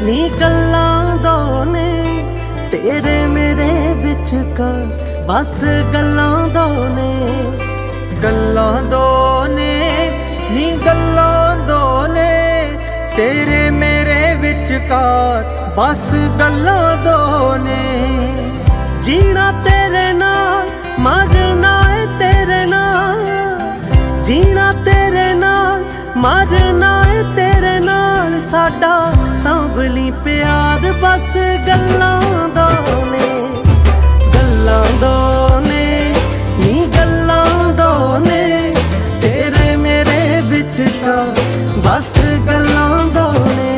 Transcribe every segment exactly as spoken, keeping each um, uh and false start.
नी गल्लां दो ने तेरे मेरे विचकार बस गल्लां दो ने गल्लां दो ने नी गल्लां दो ने तेरे मेरे विचकार बस गल्लां दो ने जीना तेरे नाल मरना है तेरे नाल जीना तेरे नाल मरना है तेरे नाल साडा सांभली प्यार बस गल्लां दो ने गल्लां दो ने नी गल्लां दो ने तेरे मेरे विचकार बस गल्लां दो ने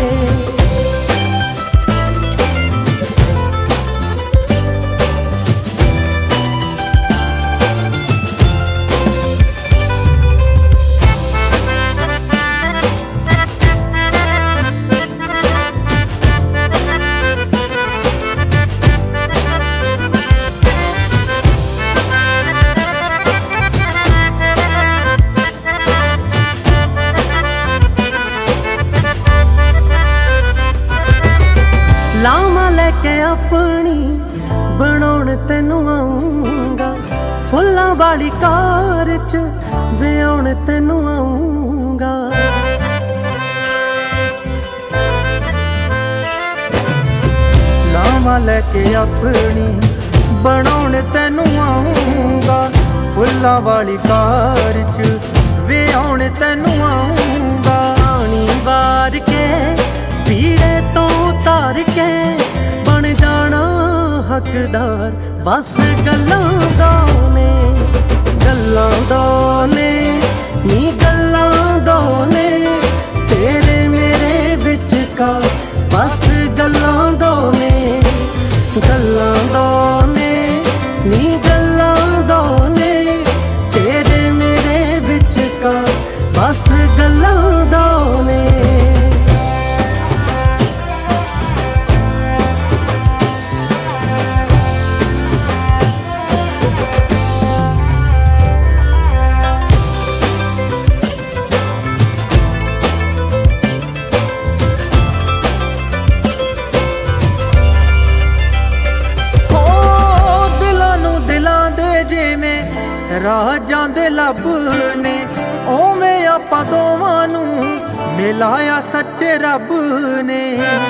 लावां लैके अपनी बनाउण तैनूं आऊंगा फुल्लां वाली कार च विआउण तैनूं आऊंगा लावां लैके अपनी बनाउण तैनूं आऊंगा फुल्लां वाली कार च विआउण तैनूं आऊंगा पानी वार के पीड़े तो उतार के बन जाना हकदार बस गल्लां दो ने गल्लां दो ने नी गल्लां दो ने तेरे मेरे विचकार बस गल्लां दो ने गल्लां दो ने नी गल्लां दो ने तेरे मेरे विचकार बस गल्लां दो ने राजां दे लब ने ओवें आपां दोवां नूं मिलाया सच्चे रब ने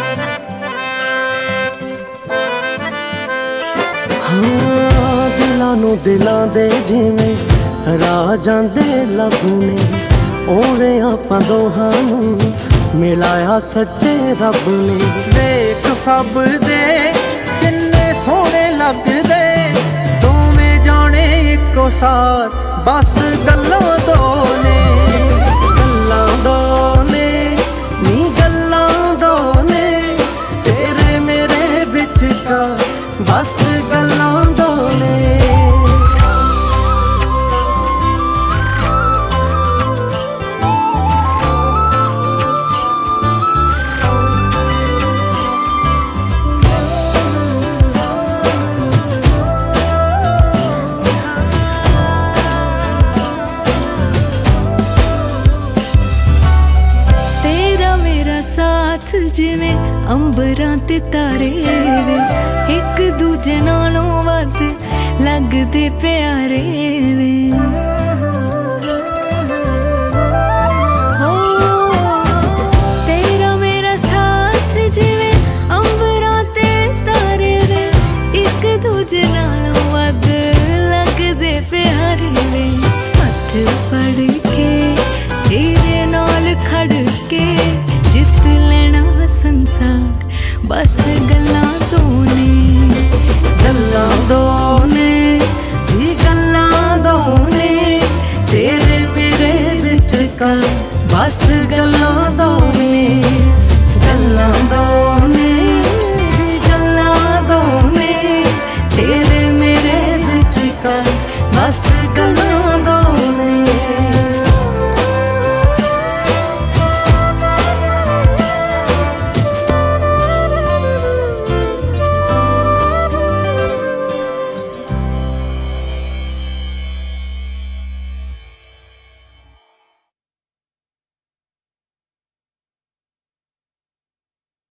हाँ दिलां नूं दिलां दे जिवें राजां दे लब ने ओवें आपां दोहां नूं मिलाया सच्चे रब ने वेख फब दे किन्ने सोहणे लगदे दोवें जाने इक्को सार बस गल्लां दो ने गल्लां दो ने नी गल्लां दो ने तेरे मेरे विचकार बस गल्लां दो ने साथ जिवें अंबरां ते तारे वे एक दूजे नालों वध लगदे प्यारे वे हो तेरा मेरा साथ जिवें अंबरां ते तारे वे एक दूजे नालों वध लगदे प्यारे वे हथ फड़ के तेरे नाल खड़ के जित लेना संसार बस गल्लां दो ने।